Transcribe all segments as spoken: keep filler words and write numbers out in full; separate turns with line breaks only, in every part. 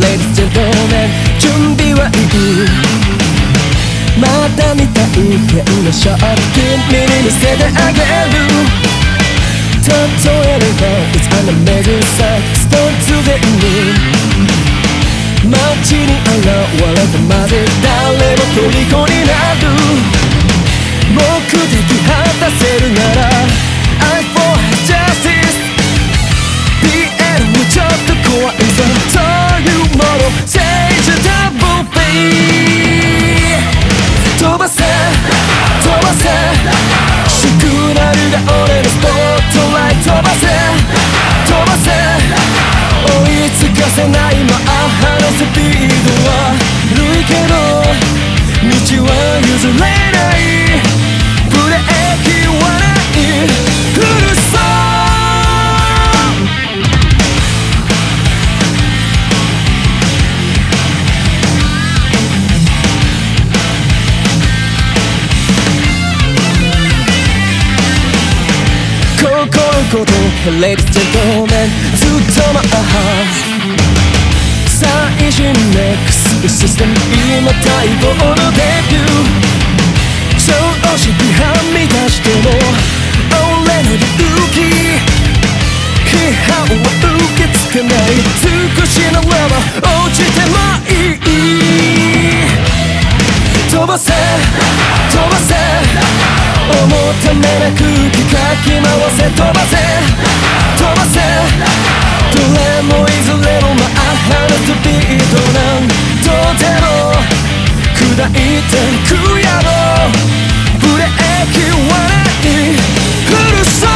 Ladies and gentlemen 準備はいいまた見たい変なショット君に見せてあげる例えれば It's an amazing sight 突然に街に現れたまで誰も虜になる目的果たせるなら I for justice ピエロもちょっと怖いぞそういうもの Say the double play 飛ばせ飛ばせシグナルが俺のスポットライト飛ばせ飛ばせ追いつかせないマッハのスピードは緩いけど道は譲れないブレーキはないフルソ心こと Ladies and gentlemen ずっとマッハ最新ネクスシステム今待望のデビュー調子はみ出しても俺の勇気批判は受け付けない少しならば落ちてもいい飛ばせ飛ばせ重ためな空気かき回せ飛ばせ飛ばせどれもいずれもマッハのスピードなんとでも砕いてくやろブレーキはないフルソ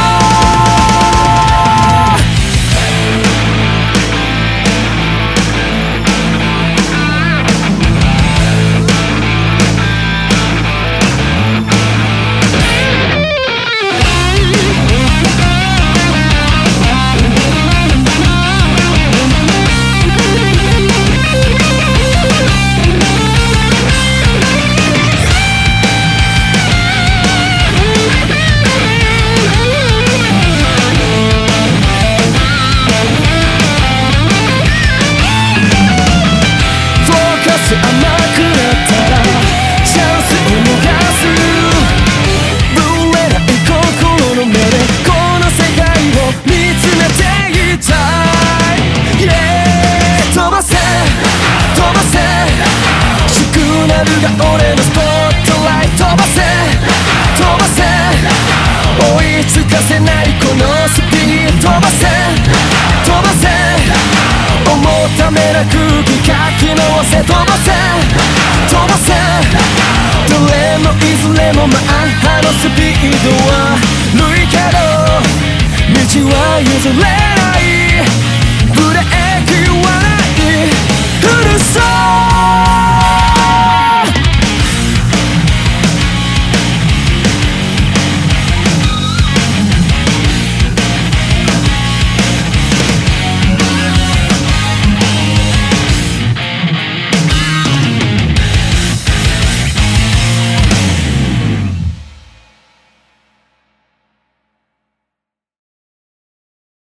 甘くなったらチャンスを逃すぶれない心の目でこの世界を見つめていたい、yeah、飛ばせ飛ばせシグナルが俺のスポットライト飛ばせ飛ばせ追いつかせないこのスピード飛ばせ飛ばせ重ためな空気かき回せ飛ばせ飛ばせどれもいずれもマッハのスピードは緩いけど道は譲れないブレーキはないフルソー